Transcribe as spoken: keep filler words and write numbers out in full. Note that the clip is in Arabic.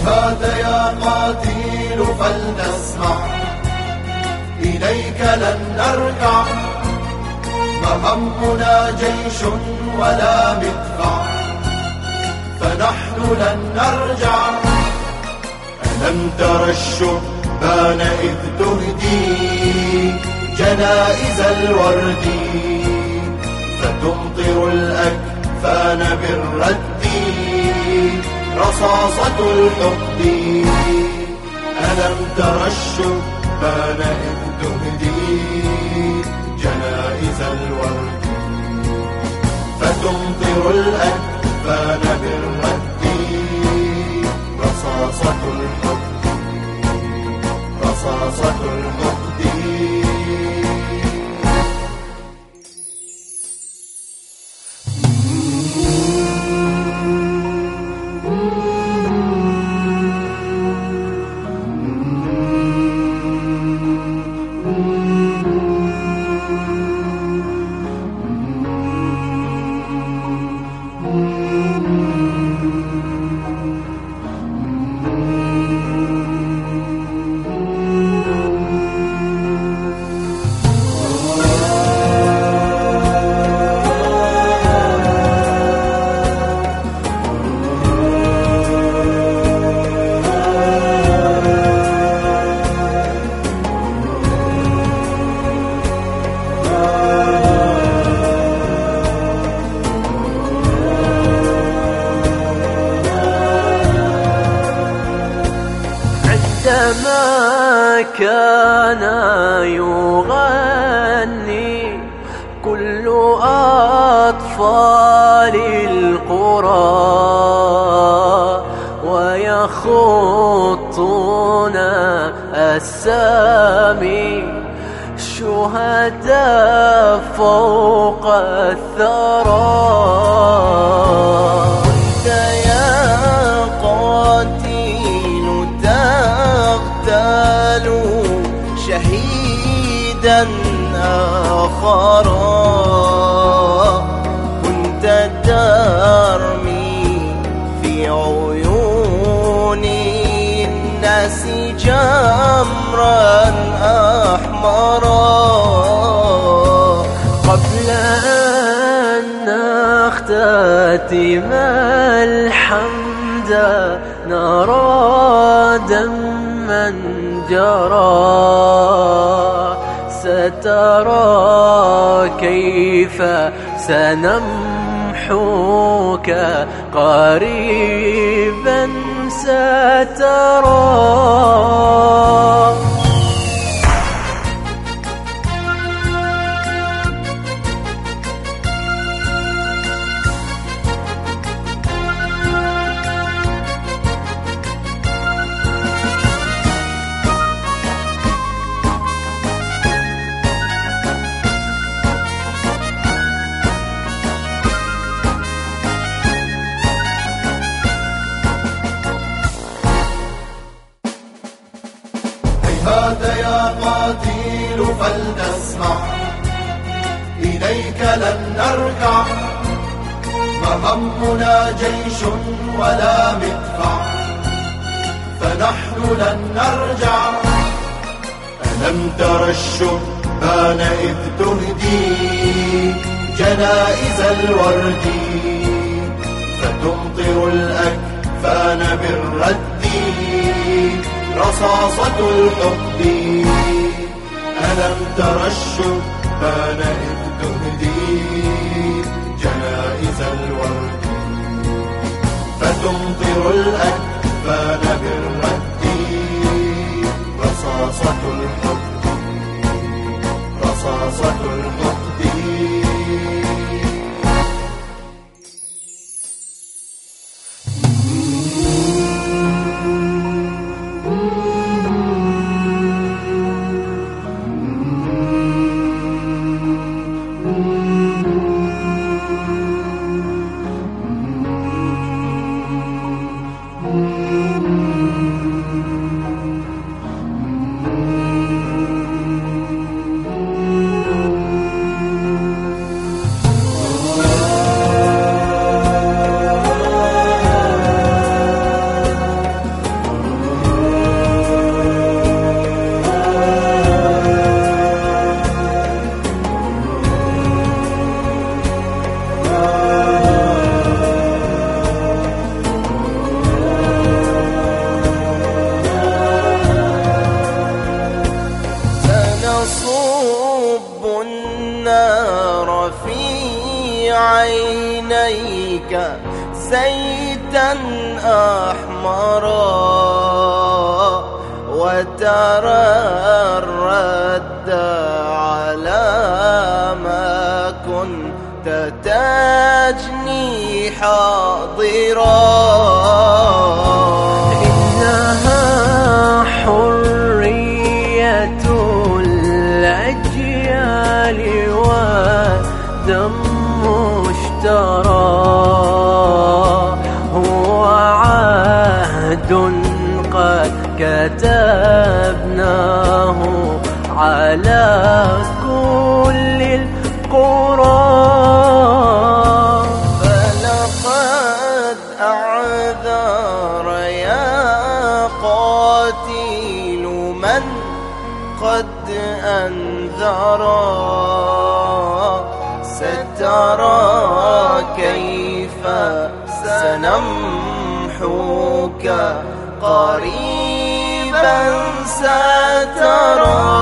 هيهات يا قاتيل فلنسمع، إليك لن نركع، ما همنا جيش ولا مدفع، فنحن لن نرجع. ألم تر الشبان إذ تهدي جنائز الورد، فتمطر الأكفان بالرد رصاصة الحقد. ألم تر الشبان إذ تهدي جنائز الورد، فتمطر الأكفان بالرد رصاصة الحقد، رصاصة الحقد. عندما كان يغني كل أطفال القرى ويخطون السامي شهداء فوق الثرى. شهيدا آخرا كنت ترمي في عيون الناس جمرا أحمرا. قبل أن نختتم الحمد نرى دما جرى، سترى كيف سنمحوك قريبا سترى. هيهات يا قاتيل فلنسمع، إليك لن نركع، ما همنا جيش ولا مدفع، فنحن لن نرجع. ألم تر الشبان إذ تهدي جنائز الورد، فتمطر الأكفان بالرد رصاصة الحقد. ألم تر الشبان إذ تهدي جنائز الورد، فتمطر الأكفان بالرد رصاصة الحقد، رصاصة الحقد. زيتا أحمرا وترى الرد على ما كنت تجني حاضرا. إنها حرية الأجيال ودم مشترى، هو عهد قد كتبناه على كل القرى. فلقد أعذر يا قاتل من قد أنذرا، سترى كيف سنمحوك قريبا سترى.